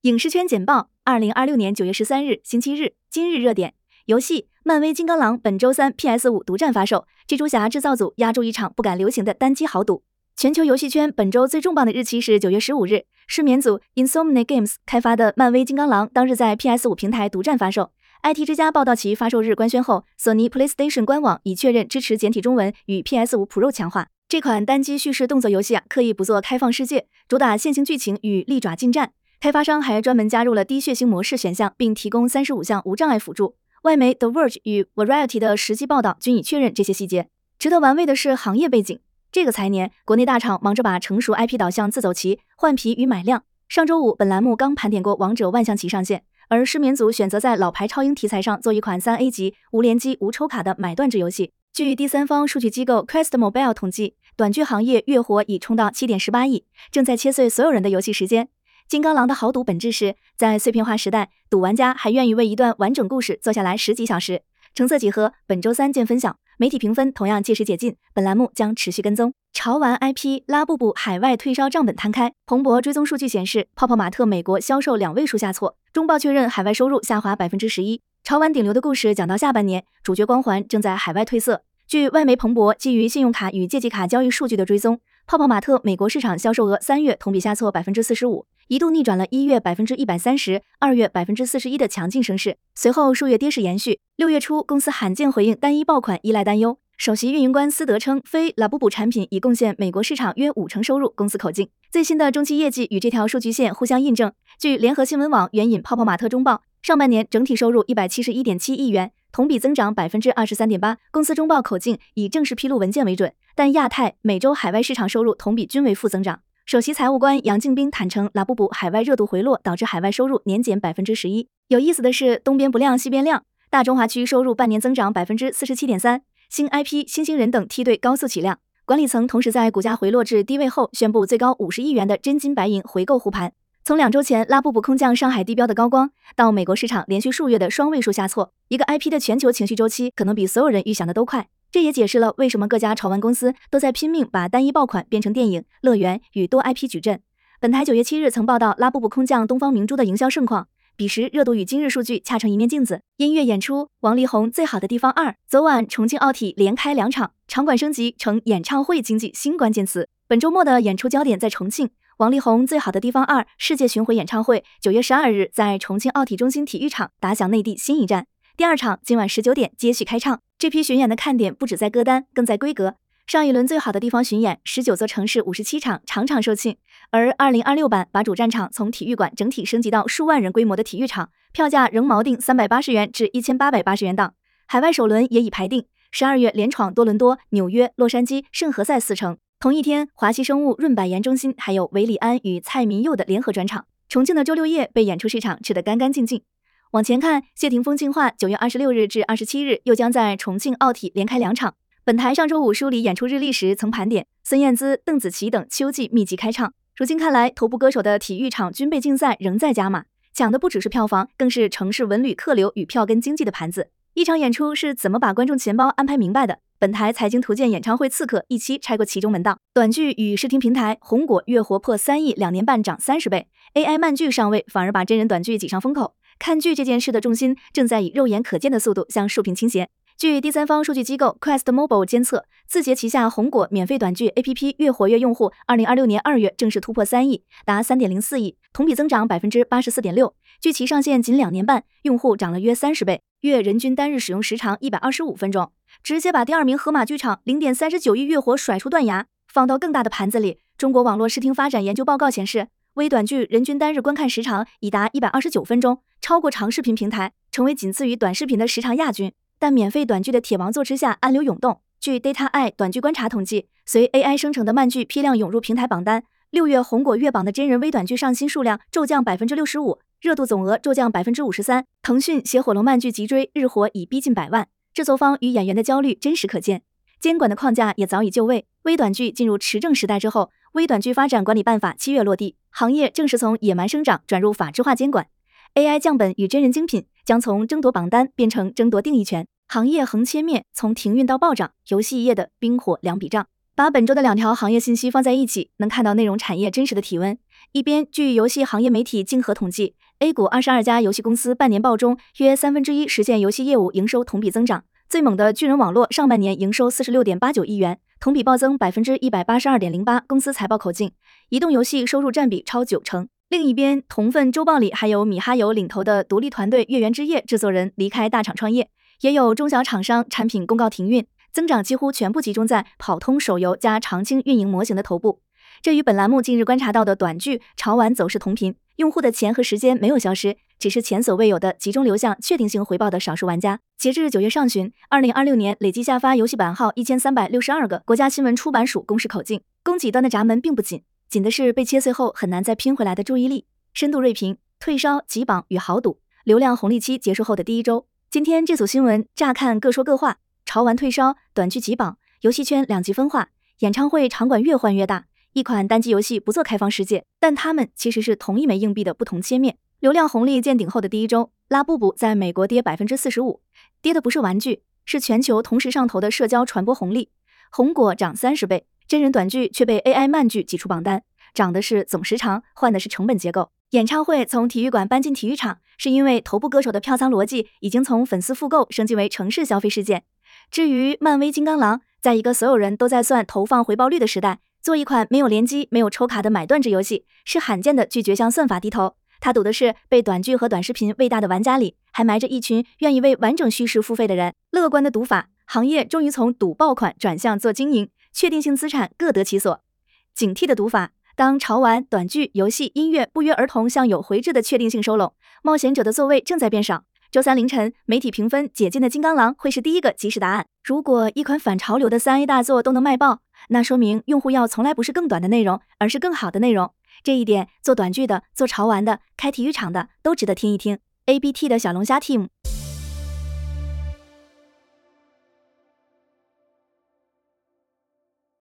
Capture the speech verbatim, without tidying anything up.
影视圈简报，二零二六年九月十三日，星期日，今日热点游戏：漫威金刚狼本周三 P S 五独占发售，蜘蛛侠制造组压住一场不敢流行的单机豪赌。全球游戏圈本周最重磅的日期是九月十五日，失眠组 Insomniac Games 开发的漫威金刚狼当日在 P S 五平台独占发售。I T 之家报道其发售日官宣后，索尼 PlayStation 官网已确认支持简体中文与 P S 五 Pro 强化。这款单机叙事动作游戏啊，刻意不做开放世界，主打线性剧情与利爪近战。开发商还专门加入了低血腥模式选项，并提供三十五项无障碍辅助。外媒 The Verge 与 Variety 的实际报道均已确认这些细节。值得玩味的是行业背景，这个财年，国内大厂忙着把成熟 I P 导向自走棋、换皮与买量。上周五，本栏目刚盘点过《王者万象棋》上线，而失眠组选择在老牌超英题材上做一款 三 A 级无联机、无抽卡的买断制游戏。据第三方数据机构 Quest Mobile 统计，短剧行业月活已冲到 七点一八亿，正在切碎所有人的游戏时间。金刚狼的豪赌本质是在碎片化时代，赌玩家还愿意为一段完整故事坐下来十几小时。成色几何，本周三见分晓。媒体评分同样届时解禁，本栏目将持续跟踪。潮玩 I P 拉布布海外退烧账本摊开，彭博追踪数据显示，泡泡玛特美国销售两位数下挫，中报确认海外收入下滑 百分之十一。潮玩顶流的故事讲到下半年，主角光环正在海外褪色。据外媒彭博基于信用卡与借记卡交易数据的追踪，泡泡玛特美国市场销售额三月同比下挫 百分之四十五，一度逆转了一月 百分之一百三十，二月 百分之四十一 的强劲升势，随后数月跌势延续。六月初，公司罕见回应单一爆款依赖担忧，首席运营官斯德称，非拉布布产品已贡献美国市场约五成收入，公司口径。最新的中期业绩与这条数据线互相印证。据联合新闻网援引泡泡玛特中报，上半年整体收入 一百七十一点七亿元，同比增长 百分之二十三点八。公司中报口径以正式披露文件为准，但亚太、美洲海外市场收入同比均为负增长。首席财务官杨敬斌坦诚，拉布布海外热度回落导致海外收入年减 百分之十一。有意思的是，东边不亮西边亮，大中华区收入半年增长 百分之四十七点三， 新 I P 新兴人等梯队高速起量。管理层同时在股价回落至低位后宣布最高五十亿元的真金白银回购护盘。从两周前拉布布空降上海地标的高光，到美国市场连续数月的双位数下挫，一个 I P 的全球情绪周期可能比所有人预想的都快。这也解释了为什么各家潮玩公司都在拼命把单一爆款变成电影、乐园与多 I P 矩阵。本台九月七日曾报道拉布布空降东方明珠的营销盛况，彼时热度与今日数据恰成一面镜子。音乐演出，王力宏最好的地方二，昨晚重庆奥体连开两场，场馆升级成演唱会经济新关键词。本周末的演出焦点在重庆。王力宏最好的地方二世界巡回演唱会九月十二日在重庆奥体中心体育场打响内地新一站，第二场今晚十九点接续开唱。这批巡演的看点不只在歌单，更在规格。上一轮最好的地方巡演，十九座城市五十七场，场场售罄。而二零二六版把主战场从体育馆整体升级到数万人规模的体育场，票价仍锚定三百八十元至一千八百八十元档。海外首轮也已排定，十二月连闯多伦多、纽约、洛杉矶、圣何塞四城。同一天，华西生物润百颜中心还有韦礼安与蔡明佑的联合专场。重庆的周六夜被演出市场吃得干干净净。往前看，谢霆锋进化九月二十六日至二十七日又将在重庆奥体连开两场。本台上周五梳理演出日历时曾盘点，孙燕姿、邓紫棋等秋季密集开唱。如今看来，头部歌手的体育场军备竞赛仍在加码，抢的不只是票房，更是城市文旅客流与票根经济的盘子。一场演出是怎么把观众钱包安排明白的？本台财经图鉴演唱会刺客一期拆过其中门道。短剧与视听平台红果月活破三亿，两年半涨三十倍。A I 慢剧上位，反而把真人短剧挤上风口。看剧这件事的重心正在以肉眼可见的速度向竖屏倾斜。据第三方数据机构 Quest Mobile 监测，字节旗下红果免费短剧 A P P 月活跃用户二零二六年二月正式突破三亿，达 三点零四亿，同比增长 百分之八十四点六。距其上线仅两年半，用户涨了约三十倍，月人均单日使用时长一百二十五分钟，直接把第二名河马剧场 零点三九亿月活甩出断崖。放到更大的盘子里，中国网络视听发展研究报告显示，微短剧人均单日观看时长已达一百二十九分钟，超过长视频平台，成为仅次于短视频的时长亚军。但免费短剧的铁王座之下，暗流涌动。据 Data Eye 短剧观察统计，随 A I 生成的慢剧批量涌入平台榜单，六月红果月榜的真人微短剧上新数量骤降 百分之六十五， 热度总额骤降 百分之五十三。腾讯携火龙慢剧急追，日活已逼近百万，制作方与演员的焦虑真实可见。监管的框架也早已就位，微短剧进入持证时代之后，微短剧发展管理办法七月落地，行业正是从野蛮生长转入法制化监管。A I 降本与真人精品将从争夺榜单变成争夺定义权，行业横切面从停运到暴涨，游戏业的冰火两笔账。 把本周的两条行业信息放在一起，能看到内容产业真实的体温。一边，据游戏行业媒体竞合统计 ，A 股二十二家游戏公司半年报中，约三分之一实现游戏业务营收同比增长。最猛的巨人网络上半年营收 四十六点八九亿元，同比暴增 百分之一百八十二点零八， 公司财报口径，移动游戏收入占比超九成。另一边，同份周报里还有米哈游领头的独立团队月圆之夜制作人离开大厂创业，也有中小厂商产品公告停运，增长几乎全部集中在跑通手游加长青运营模型的头部。这与本栏目近日观察到的短剧潮玩走势同频，用户的钱和时间没有消失，只是前所未有的集中流向确定性回报的少数玩家。截至九月上旬，二零二六年累计下发游戏版号一千三百六十二个，国家新闻出版署公示口径，供给端的闸门并不紧，紧的是被切碎后很难再拼回来的注意力。深度锐评、退烧、集榜与豪赌，流量红利期结束后的第一周。今天这组新闻乍看各说各话，潮玩退烧，短剧集榜，游戏圈两极分化，演唱会场馆越换越大，一款单机游戏不做开放世界，但它们其实是同一枚硬币的不同切面。流量红利见顶后的第一周，拉布布在美国跌 百分之四十五， 跌的不是玩具，是全球同时上头的社交传播红利。红果涨三十倍，真人短剧却被 A I 慢剧挤出榜单，涨的是总时长，换的是成本结构。演唱会从体育馆搬进体育场，是因为头部歌手的票仓逻辑已经从粉丝复购升级为城市消费事件。至于漫威金刚狼，在一个所有人都在算投放回报率的时代，做一款没有联机、没有抽卡的买断制游戏，是罕见的拒绝向算法低头。他赌的是被短剧和短视频喂大的玩家里，还埋着一群愿意为完整叙事付费的人。乐观的赌法，行业终于从赌爆款转向做经营，确定性资产各得其所。警惕的赌法，当潮玩、短剧、游戏、音乐不约而同向有回制的确定性收拢，冒险者的座位正在变少。周三凌晨，媒体评分解禁的金刚狼会是第一个及时答案。如果一款反潮流的 三 A 大作都能卖爆，那说明用户要从来不是更短的内容，而是更好的内容。这一点，做短剧的、做潮玩的、开体育场的都值得听一听。A B T 的小龙虾 team